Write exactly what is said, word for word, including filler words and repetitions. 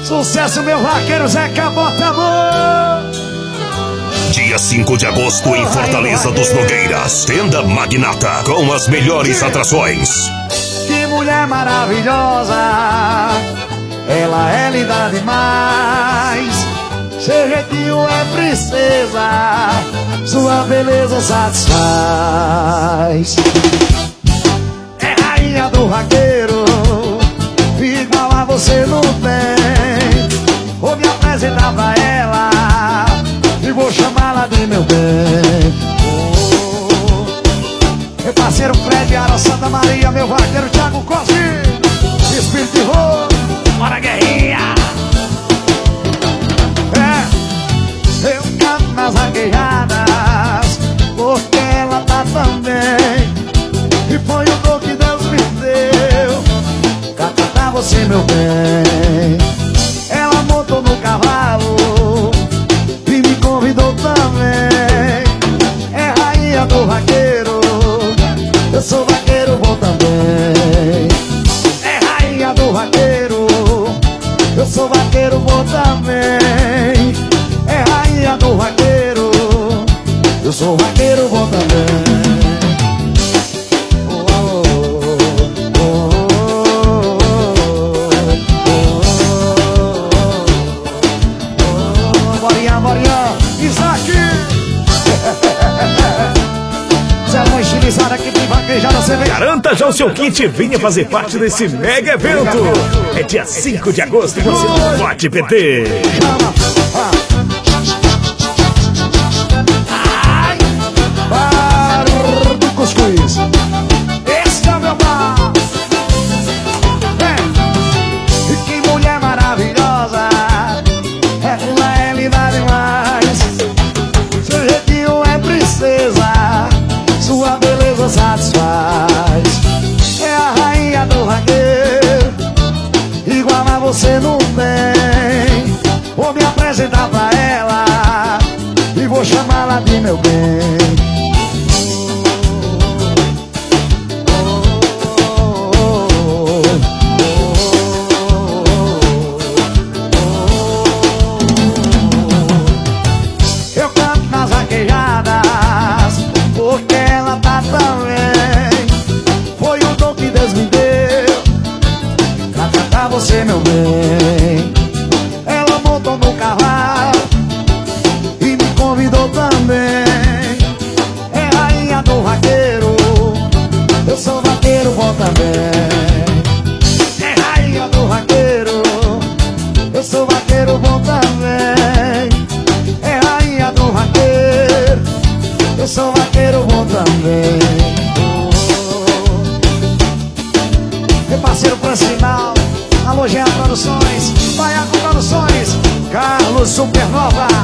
Sucesso, meu vaqueiro Zé Cabota, amor. Dia cinco de agosto em Fortaleza dos Nogueiras, Tenda Magnata, com as melhores atrações. Que mulher maravilhosa, ela é linda demais. Seu jeitinho é princesa, sua beleza satisfaz. É rainha do vaqueiro, igual a você não tem. Vou me apresentar pra ela e vou chamá-la de meu bem. Oh, meu parceiro Fred, Ara Santa Maria, meu vaqueiro Thiago Cosme, Espírito de Rô, bora guerrinha. É, eu canto nas vaquejadas porque ela tá tão bem. E foi o dom que Deus me deu pra cantar você, meu bem. Ela montou no cavalo e me convidou também. É rainha do vaqueiro, eu sou vaqueiro bom também. É rainha do vaqueiro, eu sou vaqueiro bom também. É rainha do vaqueiro, eu sou vaqueiro bom também. Garanta já o seu kit e venha fazer parte desse mega evento. É dia cinco de agosto e você não pode perder. Ai, bar do cuscuz. Esse é o meu bar. É. E que mulher maravilhosa, ela é linda demais. Seu jeitinho é princesa, sua beleza satisfaz. É a rainha do vaqueiro, igual a você não tem. Vou me apresentar pra ela e vou chamá-la de meu bem. Eu canto nas vaquejadas porque ela tá tão bem. Foi o dom que Deus me deu pra cantar você, meu bem. Ela montou no cavalo e me convidou também. É rainha do vaqueiro, eu sou vaqueiro bom também. É rainha do vaqueiro, eu sou vaqueiro bom também. É rainha do vaqueiro, eu sou vaqueiro bom também. Meu parceiro Francinal, alô Jean Produções, Baiaco Produções, Carlos Supernova,